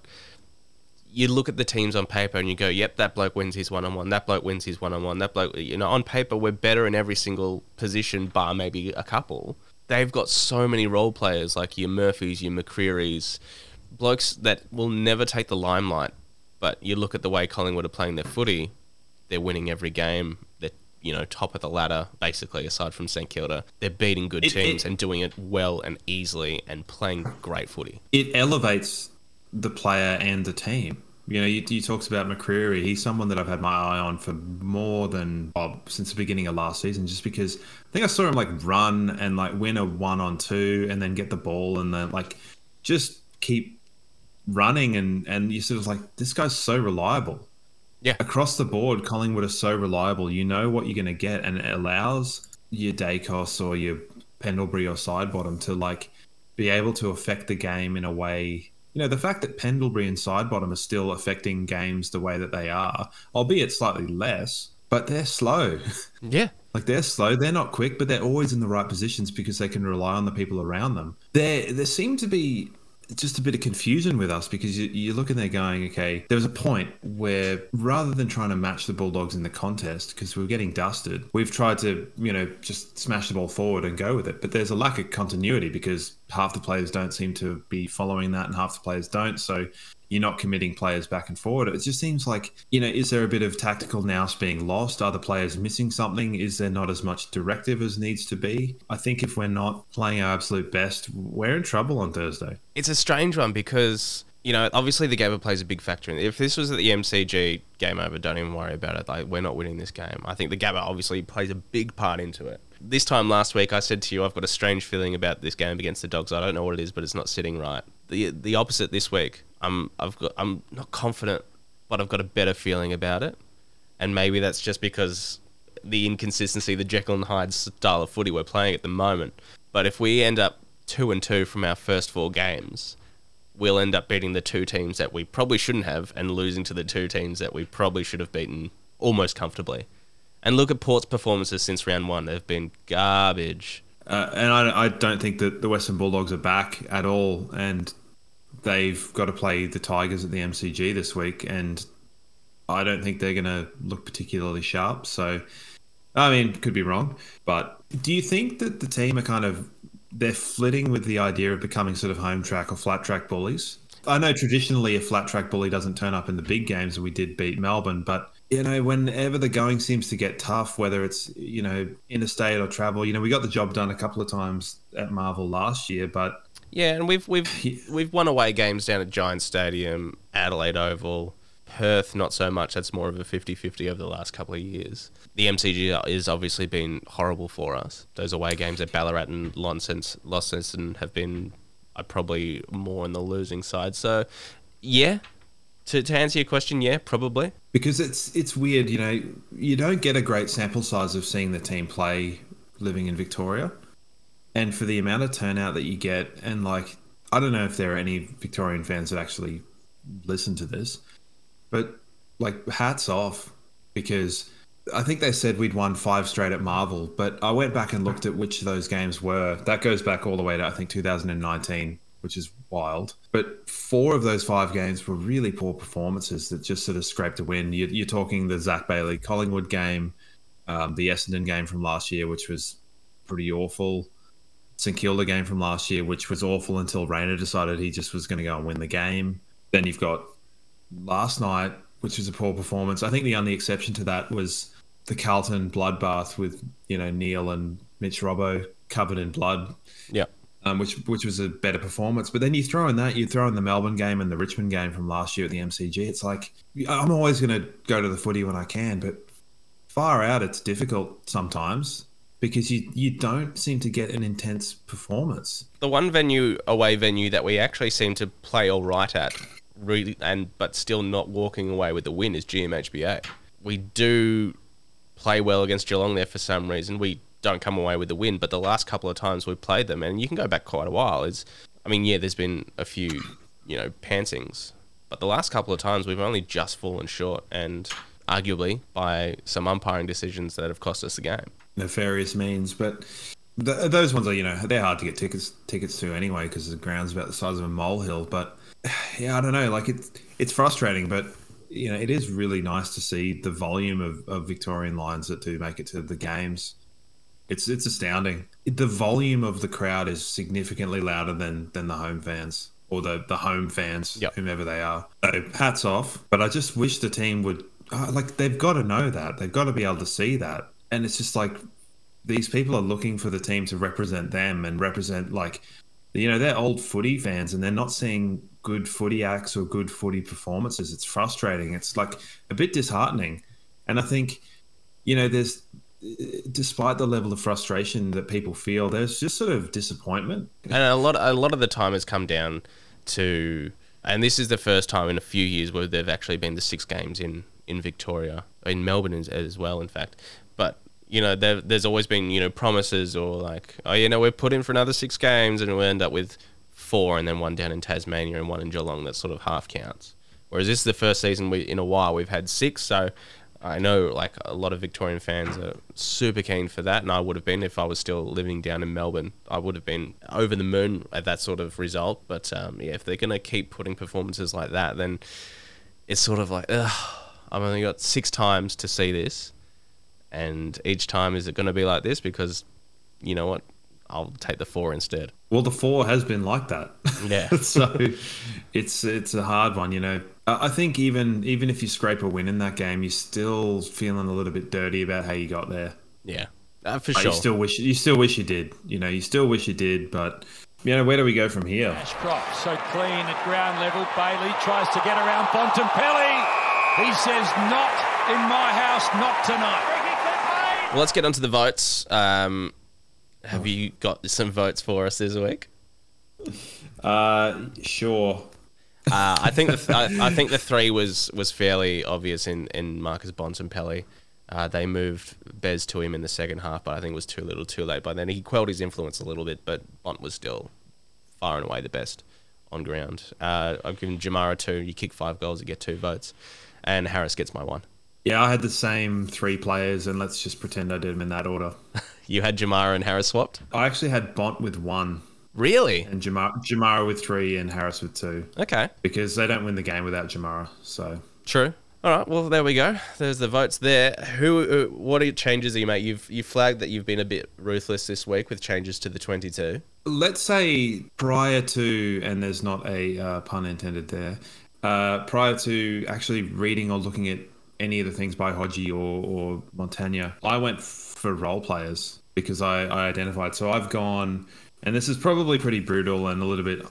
you look at the teams on paper and you go, yep, that bloke wins his one-on-one, that bloke wins his one-on-one, that bloke, you know, on paper we're better in every single position bar maybe a couple. They've got so many role players like your Murphys, your McCrearys, blokes that will never take the limelight. But you look at the way Collingwood are playing their footy, they're winning every game. They're, you know, top of the ladder, basically, aside from St Kilda. They're beating good it, teams it, and doing it well and easily and playing great footy. It elevates the player and the team. You know, you, you talked about McCreary. He's someone that I've had my eye on for more than oh, since the beginning of last season, just because I think I saw him like run and like win a one on two and then get the ball and then like just keep running and, and you sort of like, this guy's so reliable. Yeah. Across the board, Collingwood are so reliable. You know what you're going to get, and it allows your Dacos or your Pendlebury or Sidebottom to like be able to affect the game in a way. You know, the fact that Pendlebury and Sidebottom are still affecting games the way that they are, albeit slightly less, but they're slow. Yeah. Like they're slow, they're not quick, but they're always in the right positions because they can rely on the people around them. There, there seem to be just a bit of confusion with us because you, you're looking there going, okay, there was a point where rather than trying to match the Bulldogs in the contest because we were getting dusted, we've tried to, you know, just smash the ball forward and go with it. But there's a lack of continuity because half the players don't seem to be following that and half the players don't. So you're not committing players back and forward. It just seems like, you know, is there a bit of tactical nous being lost? Are the players missing something? Is there not as much directive as needs to be? I think if we're not playing our absolute best, we're in trouble on Thursday. It's a strange one because, you know, obviously the Gabba plays a big factor in it. If this was at the M C G, game over, don't even worry about it. Like, we're not winning this game. I think the Gabba obviously plays a big part into it. This time last week, I said to you, I've got a strange feeling about this game against the Dogs. I don't know what it is, but it's not sitting right. the the opposite this week. I'm I've got I'm not confident, but I've got a better feeling about it, and maybe that's just because the inconsistency, the Jekyll and Hyde style of footy we're playing at the moment. But if we end up two and two from our first four games, we'll end up beating the two teams that we probably shouldn't have and losing to the two teams that we probably should have beaten almost comfortably. And look at Port's performances since round one. They've been garbage. Uh, and I, I don't think that the Western Bulldogs are back at all. And they've got to play the Tigers at the M C G this week. And I don't think they're going to look particularly sharp. So, I mean, could be wrong. But do you think that the team are kind of, they're flitting with the idea of becoming sort of home track or flat track bullies? I know traditionally a flat track bully doesn't turn up in the big games, and we did beat Melbourne, but you know, whenever the going seems to get tough, whether it's, you know, interstate or travel, you know, we got the job done a couple of times at Marvel last year, but yeah, and we've we've we've won away games down at Giants Stadium, Adelaide Oval, Perth, not so much. That's more of a fifty-fifty over the last couple of years. The M C G has obviously been horrible for us. Those away games at Ballarat and Launceston have been uh, probably more on the losing side. So, yeah, to, to answer your question, yeah, probably. Because it's it's weird, you know, you don't get a great sample size of seeing the team play living in Victoria. And for the amount of turnout that you get, and like, I don't know if there are any Victorian fans that actually listen to this, but like, hats off, because I think they said we'd won five straight at Marvel, but I went back and looked at which of those games were. That goes back all the way to, I think, two thousand nineteen, which is wild. But four of those five games were really poor performances that just sort of scraped a win. You're, you're talking the Zach Bailey Collingwood game, um, the Essendon game from last year, which was pretty awful. St Kilda game from last year, which was awful until Rayner decided he just was going to go and win the game. Then you've got last night, which was a poor performance. I think the only exception to that was the Carlton bloodbath with, you know, Neil and Mitch Robbo covered in blood. Yeah. Um, which which was a better performance. But then you throw in that, you throw in the Melbourne game and the Richmond game from last year at the M C G. It's like, I'm always going to go to the footy when I can, but far out, it's difficult sometimes because you, you don't seem to get an intense performance. The one venue, away venue, that we actually seem to play all right at, really, and but still not walking away with the win is G M H B A. We do play well against Geelong there for some reason. We don't come away with the win, but the last couple of times we've played them, and you can go back quite a while, is, I mean, yeah, there's been a few, you know, pantsings, but the last couple of times we've only just fallen short, and arguably by some umpiring decisions that have cost us the game. Nefarious means, but th- those ones are, you know, they're hard to get tickets tickets to anyway because the ground's about the size of a molehill. But yeah, I don't know, like it's it's frustrating, but you know, it is really nice to see the volume of, of Victorian Lions that do make it to the games. It's it's astounding. The volume of the crowd is significantly louder than than the home fans or the, the home fans, yep. whomever they are. So hats off. But I just wish the team would, uh, like, they've got to know that. They've got to be able to see that. And it's just like these people are looking for the team to represent them and represent, like, you know, they're old footy fans and they're not seeing good footy acts or good footy performances. It's frustrating. It's like a bit disheartening. And I think, you know, there's, despite the level of frustration that people feel, there's just sort of disappointment. And a lot, a lot of the time has come down to, and this is the first time in a few years where they've actually been to six games in, in Victoria, in Melbourne as, as well, in fact. But, you know, there, there's always been, you know, promises or like, oh, you know, we're put in for another six games and we'll end up with four and then one down in Tasmania and one in Geelong that sort of half counts. Whereas this is the first season we in a while we've had six, so I know like a lot of Victorian fans are super keen for that, and I would have been if I was still living down in Melbourne. I would have been over the moon at that sort of result. But um, yeah, if they're going to keep putting performances like that, then it's sort of like, ugh, I've only got six times to see this, and each time is it going to be like this? Because you know what, I'll take the four instead. Well, the four has been like that. Yeah. So it's it's a hard one, you know. I think even even if you scrape a win in that game, you're still feeling a little bit dirty about how you got there. Yeah, uh, for like sure. You still wish you still wish you did. You know, you still wish you did. But you know, where do we go from here? Ashcroft so clean at ground level. Bailey tries to get around Bontempelli. He says, "Not in my house, not tonight." Well, let's get onto the votes. Um, have you got some votes for us this week? Uh, sure. Uh, I think the th- I, I think the three was, was fairly obvious in, in Marcus Bontempelli. Uh, they moved Bez to him in the second half, but I think it was too little, too late. By then, he quelled his influence a little bit, but Bont was still far and away the best on ground. Uh, I've given Jamara two. You kick five goals, you get two votes, and Harris gets my one. Yeah, I had the same three players, and let's just pretend I did them in that order. You had Jamara and Harris swapped? I actually had Bont with one. Really? And Jamara, Jamara with three and Harris with two. Okay. Because they don't win the game without Jamara, so... True. All right, well, there we go. There's the votes there. Who? Uh, what are changes are you make? You've you flagged that you've been a bit ruthless this week with changes to the twenty-two. Let's say prior to, and there's not a uh, pun intended there, uh, prior to actually reading or looking at any of the things by Hodgie or, or Montagna, I went for role players because I, I identified. So I've gone, and this is probably pretty brutal and a little bit,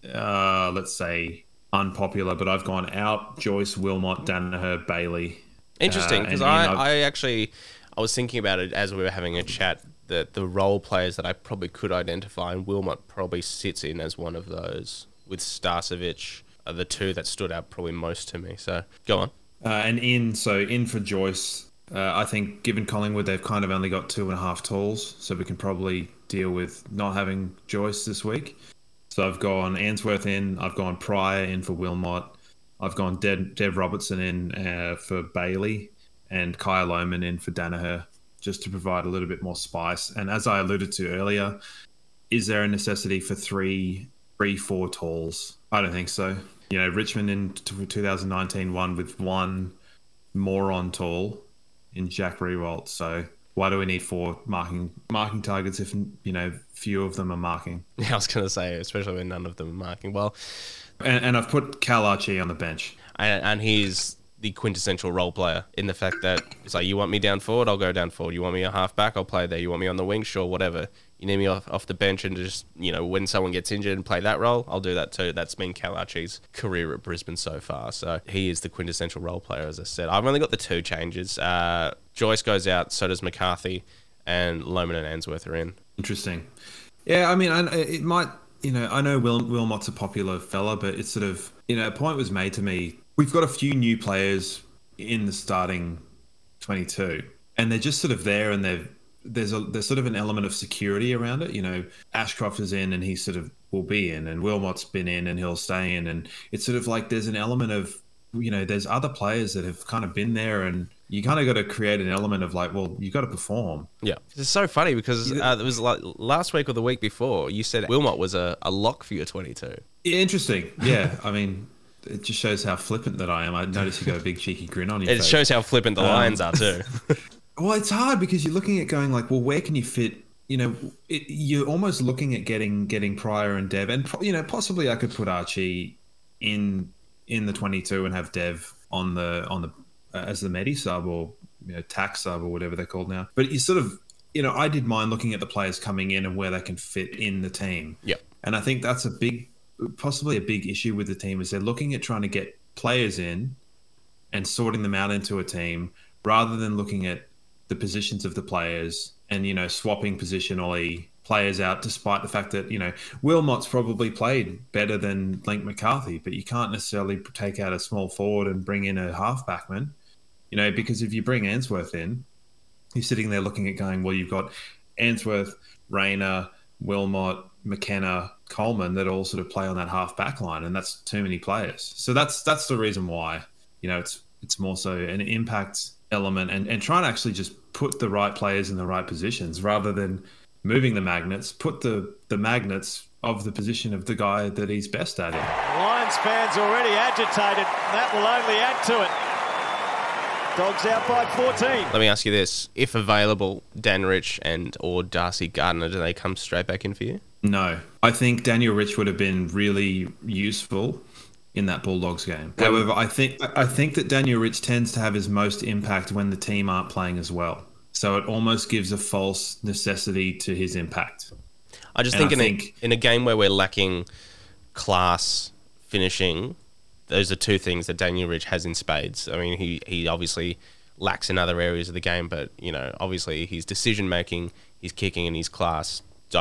uh, let's say, unpopular, but I've gone out Joyce, Wilmot, Danaher, Bailey. Interesting, because uh, I, in, I actually I was thinking about it as we were having a chat, that the role players that I probably could identify, and Wilmot probably sits in as one of those, with Starcevic are the two that stood out probably most to me. So go on. Uh, and in, so in for Joyce, uh, I think given Collingwood, they've kind of only got two and a half tools, so we can probably deal with not having Joyce this week. So I've gone Ainsworth in, I've gone Pryor in for Wilmot, I've gone Dev, Dev Robertson in uh, for Bailey, and Kyle Lohman in for Danaher, just to provide a little bit more spice. And as I alluded to earlier, is there a necessity for three, three, four talls? I don't think so. You know, Richmond in twenty nineteen won with one moron tall in Jack Riewoldt. So why do we need four marking marking targets if, you know, few of them are marking? Yeah, I was going to say, especially when none of them are marking. Well, and, and I've put Cal Archie on the bench. And, and he's the quintessential role player in the fact that it's like, you want me down forward, I'll go down forward. You want me a half back, I'll play there. You want me on the wing, sure, whatever. You need me off, off the bench and just, you know, when someone gets injured and play that role, I'll do that too. That's been Cal Archie's career at Brisbane so far. So he is the quintessential role player, as I said. I've only got the two changes. Uh, Joyce goes out, so does McCarthy, and Lohman and Ainsworth are in. Interesting. Yeah, I mean, I, it might, you know, I know Wil, Wilmot's a popular fella, but it's sort of, you know, a point was made to me. We've got a few new players in the starting twenty-two, and they're just sort of there, and they've there's a there's sort of an element of security around it. You know, Ashcroft is in and he sort of will be in, and Wilmot's been in and he'll stay in, and it's sort of like there's an element of, you know, there's other players that have kind of been there, and you kind of got to create an element of like, well, you got to perform. Yeah, it's so funny because uh, it was like last week or the week before you said Wilmot was a, a lock for your twenty-two. Yeah, interesting. Yeah, I mean, it just shows how flippant that I am. I notice you got a big cheeky grin on your it face. It shows how flippant the um, Lions are too. Well, it's hard because you're looking at going like, well, where can you fit? You know, it, you're almost looking at getting getting Pryor and Dev, and you know, possibly I could put Archie in in the twenty-two and have Dev on the on the uh, as the Medi sub or, you know, tax sub or whatever they're called now. But you sort of, you know, I did mind looking at the players coming in and where they can fit in the team. Yeah, and I think that's a big, possibly a big issue with the team is they're looking at trying to get players in and sorting them out into a team rather than looking at the positions of the players and, you know, swapping positionally players out, despite the fact that, you know, Wilmot's probably played better than Link McCarthy, but you can't necessarily take out a small forward and bring in a half-backman, you know, because if you bring Ainsworth in, you're sitting there looking at going, well, you've got Ainsworth, Rayner, Wilmot, McKenna, Coleman that all sort of play on that half-back line, and that's too many players. So that's that's the reason why, you know, it's it's more so an impact element and, and trying to actually just put the right players in the right positions rather than moving the magnets, put the, the magnets of the position of the guy that he's best at it. Lions fans already agitated. That will only add to it. Dogs out by fourteen. Let me ask you this. If available, Dan Rich and or Darcy Gardner, do they come straight back in for you? No. I think Daniel Rich would have been really useful in that Bulldogs game. However, I think I think that Daniel Rich tends to have his most impact when the team aren't playing as well. So it almost gives a false necessity to his impact. I just and think, I in, think a, in a game where we're lacking class finishing, those are two things that Daniel Rich has in spades. I mean, he, he obviously lacks in other areas of the game, but, you know, obviously his decision-making, his kicking and his class don't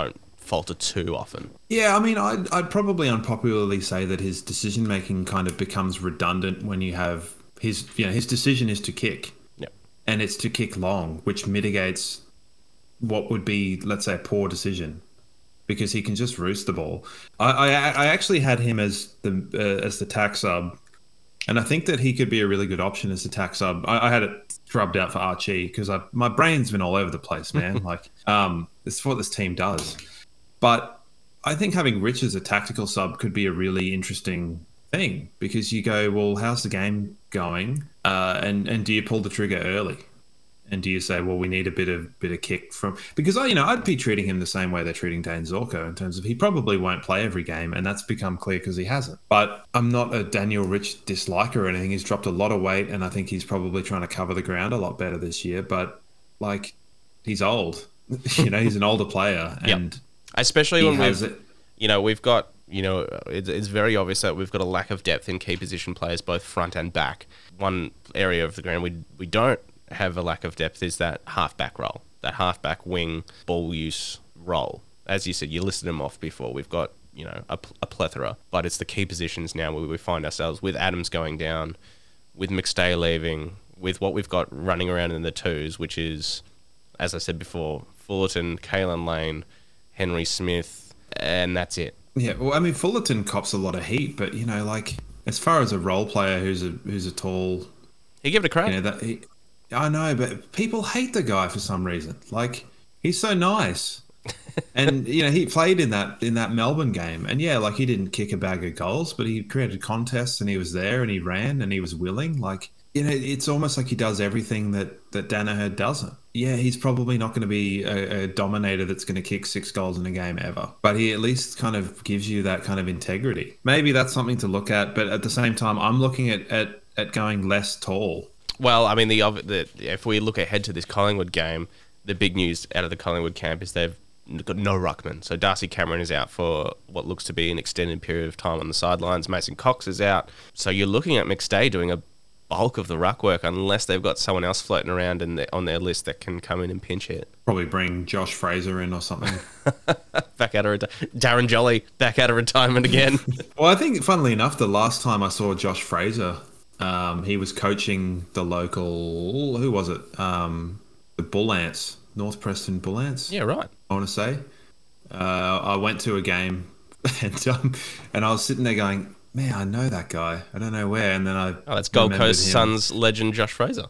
falter too often. Yeah, I mean, I'd, I'd probably unpopularly say that his decision making kind of becomes redundant when you have his, you know, his decision is to kick, Yep. and it's to kick long, which mitigates what would be, let's say, a poor decision, because he can just roost the ball. I, I, I actually had him as the uh, as the tack sub, and I think that he could be a really good option as the tack sub. I, I had it scrubbed out for Archie because I my brain's been all over the place, man. like, um, it's what this team does. But I think having Rich as a tactical sub could be a really interesting thing, because you go, well, how's the game going? Uh, and and do you pull the trigger early? And do you say, well, we need a bit of bit of kick from, because I, you know, I'd be treating him the same way they're treating Dane Zorko, in terms of he probably won't play every game, and that's become clear because he hasn't. But I'm not a Daniel Rich disliker or anything. He's dropped a lot of weight, and I think he's probably trying to cover the ground a lot better this year. But like, he's old, you know, he's an older player, and yep. especially he when has we've, it. you know, we've got, you know, it's, it's very obvious that we've got a lack of depth in key position players, both front and back. One area of the ground we we don't have a lack of depth is that half-back role, that half-back wing ball use role. As you said, you listed them off before. We've got, you know, a, a plethora, but it's the key positions now where we find ourselves with Adams going down, with McStay leaving, with what we've got running around in the twos, which is, as I said before, Fullerton, Kalen Lane, Henry Smith, and that's it. Yeah, well, I mean, Fullerton cops a lot of heat, but, you know, like, as far as a role player who's a who's a tall... He give it a crack. You know, that he, I know, but people hate the guy for some reason. Like, he's so nice. And, you know, he played in that in that Melbourne game. And, yeah, like, he didn't kick a bag of goals, but he created contests and he was there and he ran and he was willing. Like, you know, it's almost like he does everything that, that Danaher doesn't. Yeah, he's probably not going to be a, a dominator that's going to kick six goals in a game ever. But he at least kind of gives you that kind of integrity. Maybe that's something to look at. But at the same time, I'm looking at, at, at going less tall. Well, I mean, the, the if we look ahead to this Collingwood game, the big news out of the Collingwood camp is they've got no ruckman. So Darcy Cameron is out for what looks to be an extended period of time on the sidelines. Mason Cox is out. So you're looking at McStay doing a bulk of the ruck work, unless they've got someone else floating around in the, on their list that can come in and pinch hit. Probably bring Josh Fraser in or something. back out of reti- Darren Jolly back out of retirement again. Well, I think, funnily enough, the last time I saw Josh Fraser, um, he was coaching the local, who was it? Um, the Bull Ants, North Preston Bull Ants. Yeah, right. I want to say. Uh, I went to a game and um, and I was sitting there going, man, I know that guy. I don't know where. And then I Oh, that's Gold Coast him. Suns legend Josh Fraser.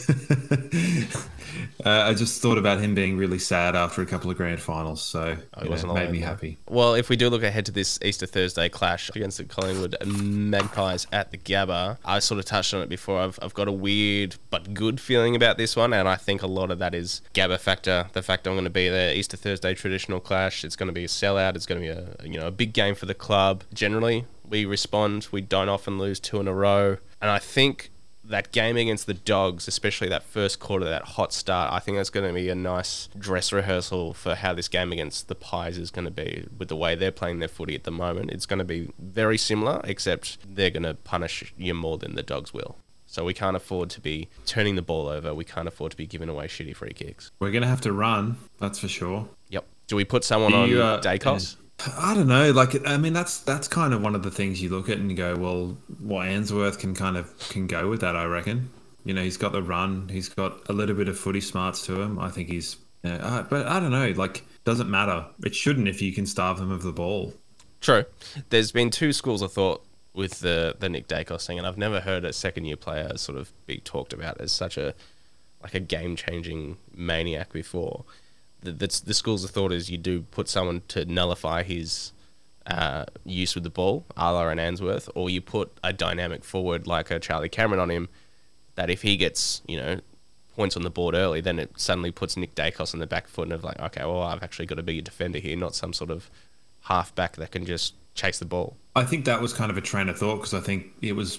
uh, I just thought about him being really sad after a couple of grand finals, so Oh, he you wasn't know, made alone me there. happy. Well, if we do look ahead to this Easter Thursday clash against the Collingwood Magpies at the Gabba, I sort of touched on it before. I've, I've got a weird but good feeling about this one, and I think a lot of that is Gabba factor, the fact I'm going to be there. Easter Thursday traditional clash. It's going to be a sellout. It's going to be a you know a big game for the club. Generally, we respond. We don't often lose two in a row, and I think that game against the Dogs, especially that first quarter, that hot start, I think that's going to be a nice dress rehearsal for how this game against the Pies is going to be with the way they're playing their footy at the moment. It's going to be very similar, except they're going to punish you more than the Dogs will. So we can't afford to be turning the ball over. We can't afford to be giving away shitty free kicks. We're going to have to run, that's for sure. Yep. Do we put someone Do on you, uh, Dacos? I don't know. Like, I mean, that's that's kind of one of the things you look at and you go, well, what Ainsworth can kind of can go with that, I reckon. You know, he's got the run. He's got a little bit of footy smarts to him. I think he's... Yeah, uh, but I don't know. Like, doesn't matter. It shouldn't if you can starve them of the ball. True. There's been two schools of thought with the the Nick Dacos thing, and I've never heard a second year player sort of be talked about as such a like a game changing maniac before. The, the, the schools of thought is you do put someone to nullify his uh, use with the ball, a la an Ainsworth, or you put a dynamic forward like a Charlie Cameron on him, that if he gets, you know, points on the board early, then it suddenly puts Nick Dacos on the back foot and of like, okay, well, I've actually got to be a defender here, not some sort of half-back that can just chase the ball. I think that was kind of a train of thought because I think it was,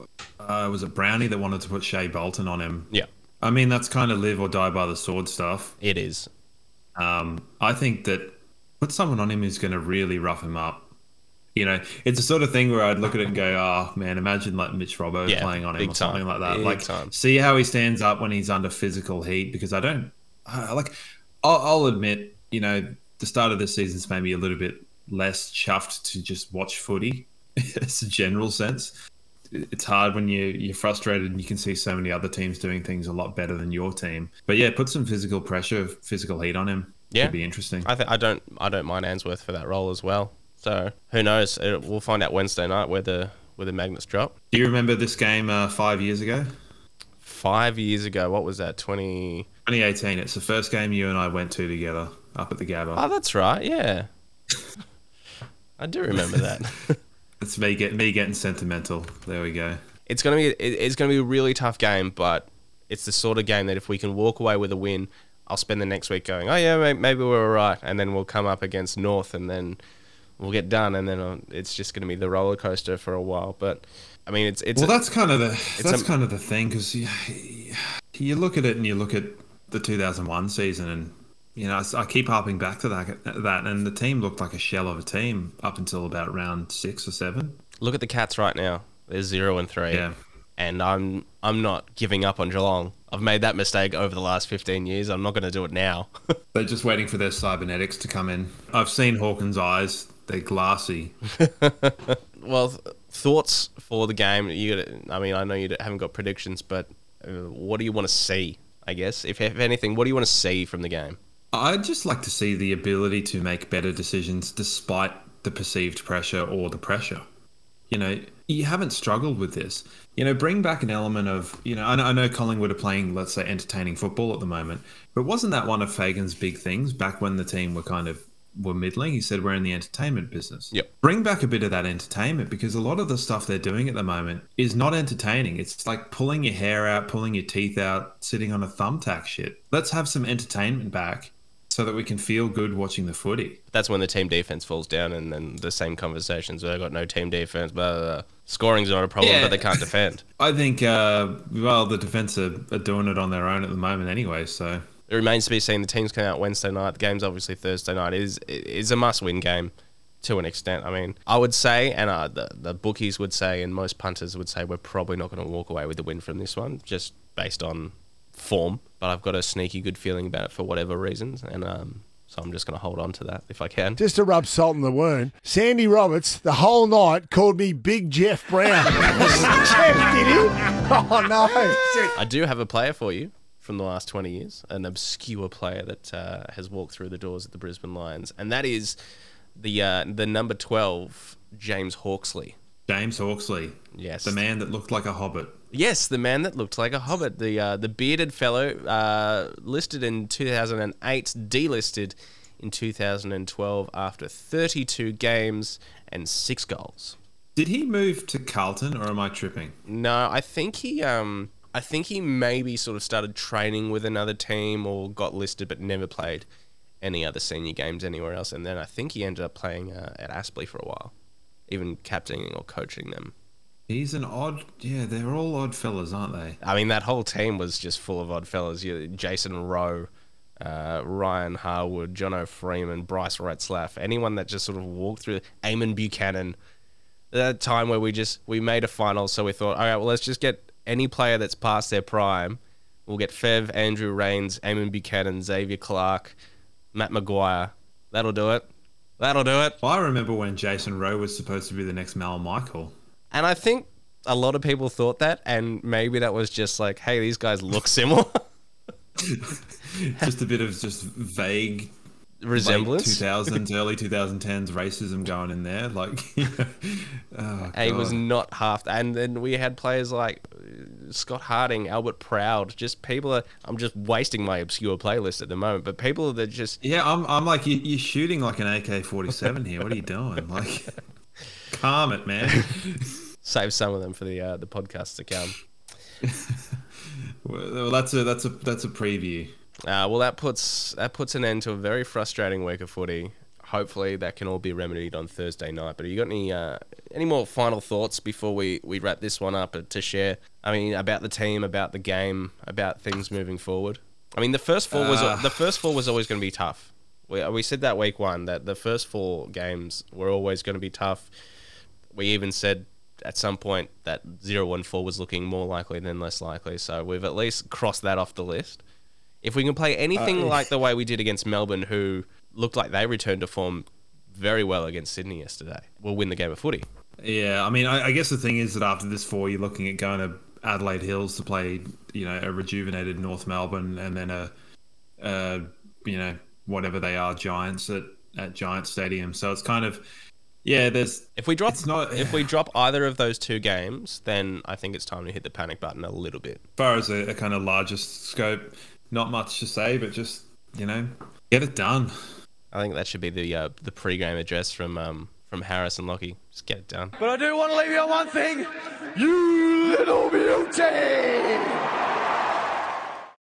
uh, was it Brownie that wanted to put Shea Bolton on him? Yeah. I mean, that's kind of live or die by the sword stuff. It is. Um, I think that put someone on him who's going to really rough him up. You know, it's the sort of thing where I'd look at it and go, oh, man, imagine like Mitch Robbo Yeah, playing on him big or something time, like that. big Like, time. see how he stands up when he's under physical heat because I don't, I, like, I'll, I'll admit, you know, the start of this season's made me a little bit less chuffed to just watch footy. It's a general sense. It's hard when you, you're frustrated and you can see so many other teams doing things a lot better than your team. But yeah, put some physical pressure, physical heat on him. Yeah, It'd be interesting. I think I don't I don't mind Ainsworth for that role as well. So who knows? It, we'll find out Wednesday night where the where the magnets drop. Do you remember this game uh, five years ago? Five years ago, what was that? Twenty. twenty eighteen. It's the first game you and I went to together up at the Gabba. Oh, that's right. Yeah, I do remember that. It's me get me getting sentimental. There we go. It's gonna be it, it's gonna be a really tough game, but it's the sort of game that if we can walk away with a win, I'll spend the next week going, oh yeah, maybe we're all right, and then we'll come up against North, and then we'll get done, and then it's just gonna be the roller coaster for a while. But I mean, it's it's well, a, that's kind of the that's a, kind of the thing, because you, you look at it and you look at the two thousand one season, and you know I, I keep harping back to that that, and the team looked like a shell of a team up until about round six or seven. Look at the Cats right now; they're zero and three, yeah. and I'm I'm not giving up on Geelong. I've made that mistake over the last fifteen years. I'm not going to do it now. They're just waiting for their cybernetics to come in. I've seen Hawkins' eyes; they're glassy. Well, th- thoughts for the game? You, gotta, I mean, I know you haven't got predictions, but uh, what do you want to see? I guess, if, if anything, what do you want to see from the game? I'd just like to see the ability to make better decisions despite the perceived pressure or the pressure. You know, you haven't struggled with this. You know, bring back an element of, you know, I know, I know Collingwood are playing, let's say, entertaining football at the moment, but wasn't that one of Fagan's big things back when the team were kind of were middling? He said, we're in the entertainment business. Yep. Bring back a bit of that entertainment, because a lot of the stuff they're doing at the moment is not entertaining. It's like pulling your hair out, pulling your teeth out, sitting on a thumbtack shit. Let's have some entertainment back so that we can feel good watching the footy. That's when the team defense falls down, and then the same conversations where they've got no team defense, blah, blah, blah. Scoring's not a problem, Yeah. but they can't defend. I think, uh, well, the defence are, are doing it on their own at the moment anyway, so... It remains to be seen. The teams come out Wednesday night. The game's obviously Thursday night. It is it is a must-win game to an extent. I mean, I would say, and uh, the, the bookies would say, and most punters would say, we're probably not going to walk away with the win from this one, just based on form. But I've got a sneaky good feeling about it for whatever reasons, and um, so I'm just going to hold on to that if I can. Just to rub salt in the wound, Sandy Roberts, the whole night, called me Big Jeff Brown. Jeff, did he? Oh, no. I do have a player for you from the last twenty years, an obscure player that uh, has walked through the doors at the Brisbane Lions, and that is the uh, the number twelve, James Hawksley. James Hawksley. Yes. The man that looked like a hobbit. Yes, the man that looked like a hobbit, the uh, the bearded fellow, uh, listed in two thousand eight, delisted in two thousand twelve after thirty-two games and six goals. Did he move to Carlton, or am I tripping? No, I think he... Um, I think he maybe sort of started training with another team or got listed but never played any other senior games anywhere else. And then I think he ended up playing uh, at Aspley for a while, even captaining or coaching them. He's an odd... Yeah, they're all odd fellas, aren't they? I mean, that whole team was just full of odd fellas. You, Jason Rowe, uh, Ryan Harwood, Jono Freeman, Bryce Retzlaff, anyone that just sort of walked through... Eamon Buchanan. That time where we just... We made a final, so we thought, all right, well, let's just get... Any player that's past their prime, we'll get Fev, Andrew Rains, Eamon Buchanan, Xavier Clark, Matt Maguire. That'll do it. That'll do it. Well, I remember when Jason Rowe was supposed to be the next Mal Michael. And I think a lot of people thought that, and maybe that was just like, hey, these guys look similar. Just a bit of just vague... Resemblance. two thousands, early twenty tens racism going in there. Like, oh, He was God. not half. And then we had players like Scott Harding, Albert Proud, just people that I'm just wasting my obscure playlist at the moment, but people that just. Yeah, I'm, I'm like, you, you're shooting like an A K forty-seven here. What are you doing? Like, calm it, man. Save some of them for the uh, the podcast to come. Well, that's a that's a that's a preview. Uh, well, that puts that puts an end to a very frustrating week of footy. Hopefully, that can all be remedied on Thursday night. But have you got any uh, any more final thoughts before we, we wrap this one up to share? I mean, about the team, about the game, about things moving forward. I mean, the first four was Uh. the first four was always going to be tough. We we said that week one that the first four games were always going to be tough. We even said at some point that zero and four was looking more likely than less likely. So we've at least crossed that off the list. If we can play anything Uh, like the way we did against Melbourne, who looked like they returned to form very well against Sydney yesterday. Will win the game of footy. Yeah, I mean, I, I guess the thing is that after this four, you're looking at going to Adelaide Hills to play, you know, a rejuvenated North Melbourne, and then a, a you know, whatever they are, Giants at, at Giants Stadium. So it's kind of, yeah, there's... If we drop it's not, if we drop either of those two games, then I think it's time to hit the panic button a little bit. As far as a, a kind of largest scope, not much to say, but just, you know, get it done. I think that should be the uh, the pre-game address from um, from Harris and Lockie. Just get it done. But I do want to leave you on one thing. You little beauty!